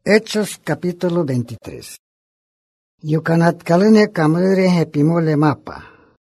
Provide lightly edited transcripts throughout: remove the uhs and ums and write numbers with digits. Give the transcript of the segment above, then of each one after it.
Hechos capítulo 23. Yucanatcalene camrere hepimole mapa.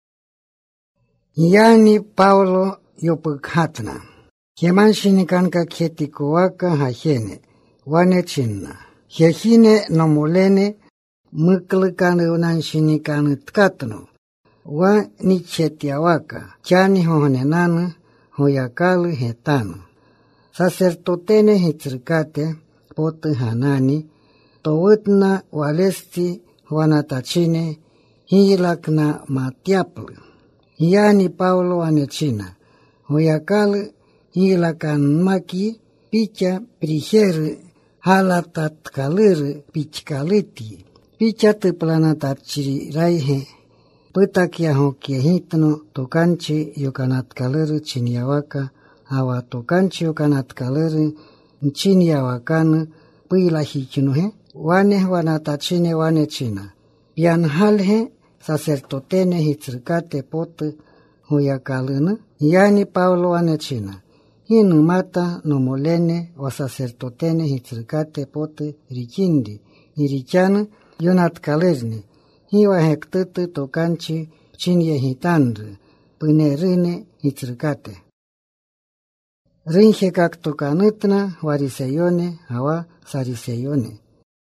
Yani Paulo yopukhatna. Hemansinikanka khetikuaka hajene. Wane chinna. Hejine nomolene muklikane unanshinikane tkatno. Wa nichetiawaka. Chani hohenenana hoyakalu hetano. Sacertotene hitrikate. Pote hanani, towutna walesti wanatachine, hilakna matiaplu. Yani Paulo anechina, hoyakal hilakan maki, picha prijer halatatkalir pichkaliti, picha teplanatachiri raihe, putakia hokiehitno tokanchi yukanatkalir chiniawaka, awa tokanchi yukanatkalir Nchiniawakan pila hichinohe, wane wanatachine wane china. Pianhalhe sacertotene hitrikate pote huyakalina, yani Paulo wane china. Hinumata nomolene wa sacertotene hitrikate pote rikindi, irichana yonatkalirni. Hiwa hektete tokanchi chinye hitandre, pinerine hitrikate. Rinje kaktokanutna wariseyone hawa sariseyone.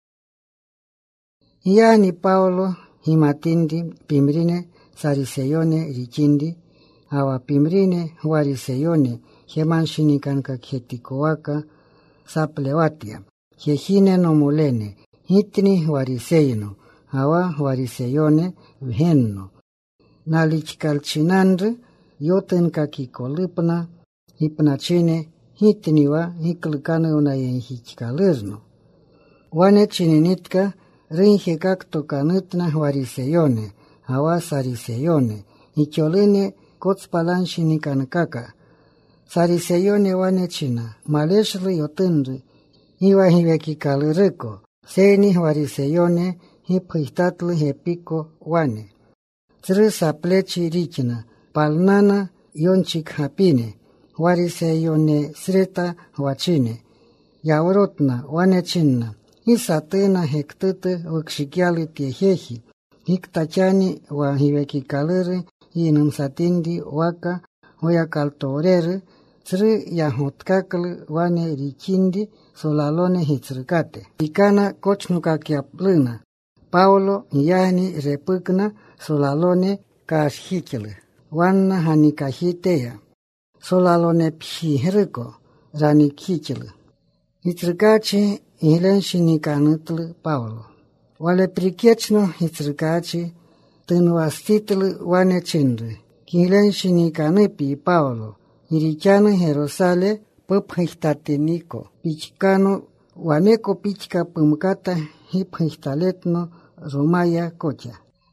Yani Paulo himatindi pimrine sariseyone rikindi hawa pimrine wariseyone hemanshinikanka khetikoaka saplewatia. Hejine nomulene hitni wariseyno hawa wariseyone uhenno. Nalichkalchinandre yotenka kikolipna hipnachine hitniwa hiklikane unayen hichkalirno. Wane chininitka rinje kaktokanutna wariseyone, hawa sariseyone, hicholene kotspalanshinikanakaka. Sariseyone wane china, maleshli yotenri, hiwa hivekikalireko, seni wariseyone hiphitatli hepiko wane. Trisa plechi richina, palnana yonchik hapine, wariseyone sreta wachine. Yaurotna wanechinna. Isatena hektete wakshikiali tiehehi. Hiktachani wa hivekikalere inumsatindi waka hoyakaltorere. Tsri yahotkakle wane richindi solalone hitrikate. Ikana kochnukakiaplina. Paulo yani repukna solalone kashikile. Wanna hanikahitea. Solalone pshihiriko rani kichile. Hitrikachi hilenshinikanutl Paulo. Wale prikechno hitrikachi tenwastitl wane chindre. Hilenshinikanpi Paulo. Hirichano Jerosale puphistatiniko. Pichkano waneko pichka pumkata hiphistaletno romaya kocha.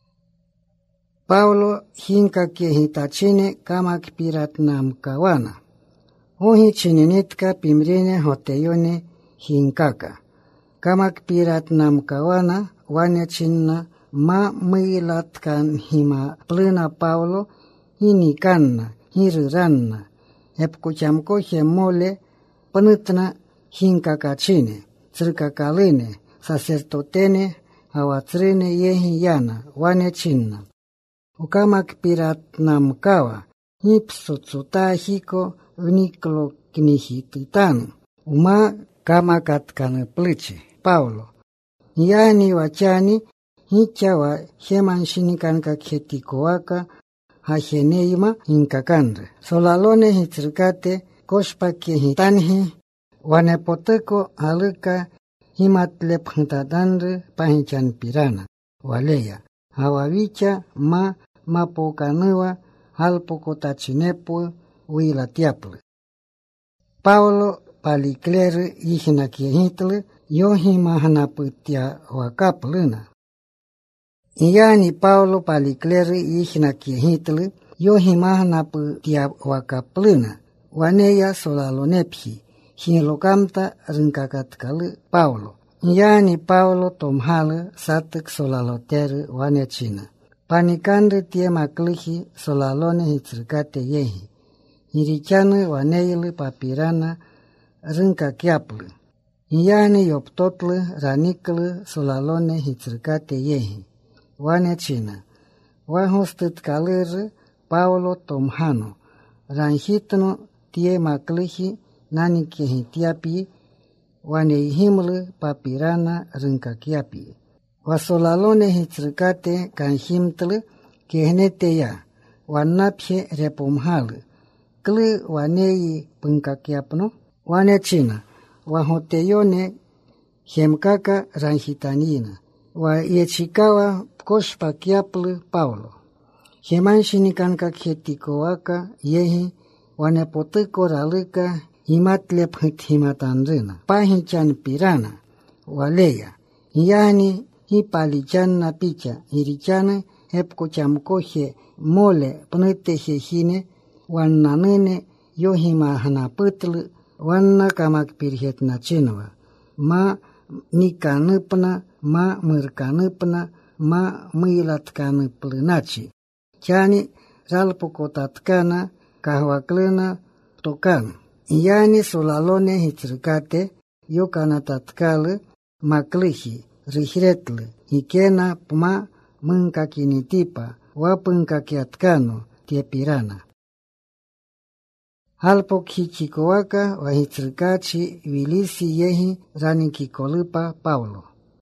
Paulo hinka ke hitachine kamak piratnam kawana. Ohi chininitka pimrine hoteyone hinkaka. Kamak piratnam kawana wane chinna ma milatkan hima plena Paulo hinikanna hiriranna. Epkuchamko hemole panutna hinkaka chine. Tsrikakaline sacertotene awatrine yehi yana wane chinna. Ukamak piratnam kawa, hipsutsuta hiko uniklo knihititanu. Uma kamakatkane plichi, Paulo. Yani wachani, hichawa hemansinikanka khetikoaka, hajeneima hinkakandre. Solalone hitrikate, koshpake hitanhi, wanepoteko haluka himatlephtadandre pahinchan pirana, waleya. Hawavicha ma mapokanua halpokotachinepu uilatiaple. Paulo palikler ihinakihitle yohimahanaputia wakapluna. Yani Paulo palikler ihinakihitle yohimahanaputia wakapluna. Waneya solalonephi hilokamta rinkakatkale Paulo. Yani Paulo tomhale satek solalotere wanechina. Panikande tie maklihi solalone hitrikate yehi. Hirichane waneile papirana rinka kiaple. Iyani yoptotlu raniklu solalone hitzirkate yehi. Wane china. Wahostit kalir Paulo tomhano. Ranjitno tie maklihi nani kehitiapi. Wane ihimlu papirana rinkakiapi. Wasolalone hitzirkate kanhimtlu kehnete ya. Wanapye repomhalu. Kli waneyi punkakiapno. Wane china. Wahoteyone hemkaka ranjitanina. Wa yechikawa koshpakiaplu Paulo. Hemanshinikanka khetikoaka yehi wanepotiko ralika himatlep himatanrina. Pahichan pirana waleya. Yani hipalichan picha hirichane hepkochamkoje mole pnete jejine wannanene yohima hanaputlu wanna kamak pirhet nachinwa. Ma nikanupna, ma murkanupna, ma muilatkanuplunachi. Chani ralpokotatkana kahwaklena tokan. Yani solalone hitzirkate yokanatatkal maklihi rihretl hikena pma munkakinitipa wapunkakiatkano tiepirana. Halpok hichikoaka wa hitzirkachi vilisi yehi ranikikolupa Paulo.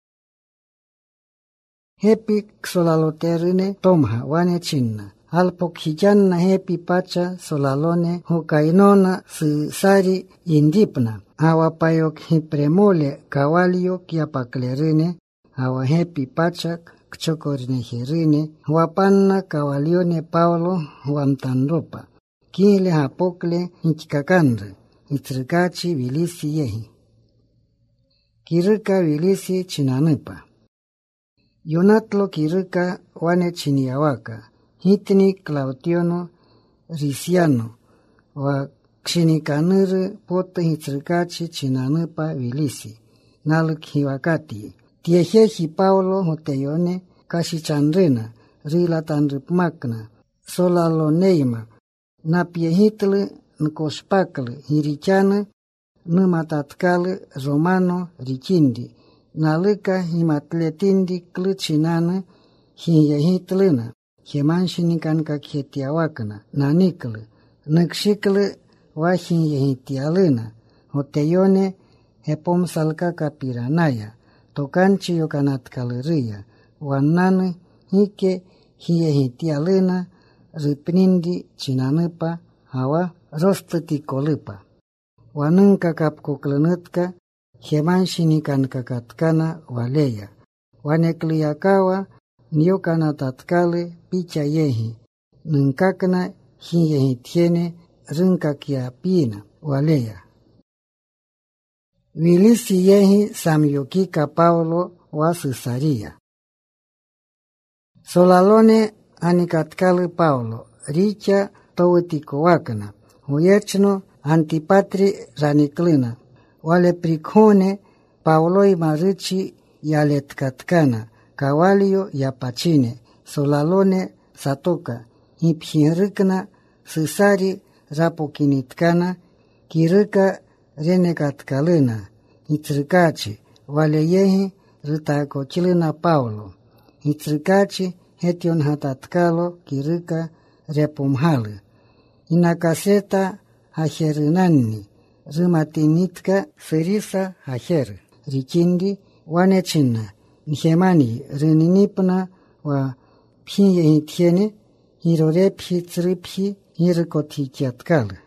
Hepi solaloterine tomha wane chinna. Halpok hichanna hepi pacha solalone hokainona sari indipna. Hawa payok hipremole kawalio kiapaklerine. Hawa hepi pacha kchokorine hirine. Wapanna kawalione Paulo huamtanropa. Kile hapokle hichikakandre, hitzirkachi vilisi yehi. Kirika vilisi chinanupa. Yonatlo kirika wane chiniawaka. Hitni Clautiono Risiano. Wa ksinikanuru pota hitzirkachi chinanupa vilisi. Naluk hiwakati. Tiejeji Paulo hoteyone kashichandrina. Rilatanripmakna. Solaloneima. Napiehitl nkospakl hirichana numatatkal romano richindi. Naluka himatletindi kluchinana hiyehitlina. Hemanshinikanka khetiawakna nanikl. Nukshikl wahiyehitialina. Hoteyone hepomsalka kapiranaya. Tokanchi yokanatkalria. Wannan hike hiyehitialina. Ripnindi chinanupa hawa rostatikolupa. Wanunka kapkuklunutka hemanshinikankatkana waleya. Wanekliyakawa nyokanatatkale picha yehi. Nunkakna hiyehitiene rinkakiapina waleya. Vilisi yehi samyokika Paulo wa Cesaria. Solalone Anikatkal Paulo, richa towetikoakna, huyechno antipatri raniklina, wale prikone Pauloi marichi yaletkatkana, kawalio yapachine, solalone satoka, hiphinrikna, sisari rapokinitkana, kirika renekatkalina, hitrikachi, wale yehi ritakochilina Paulo, hitrikachi, Hetion hatatkalo kirika repomhalu. Inakaseta hajerinani. Rimatinitka serisa hajer. Richindi wanechina. Nihemani rininipna wa piyehitiene. Hirorephi triphi hirikotikiatkal.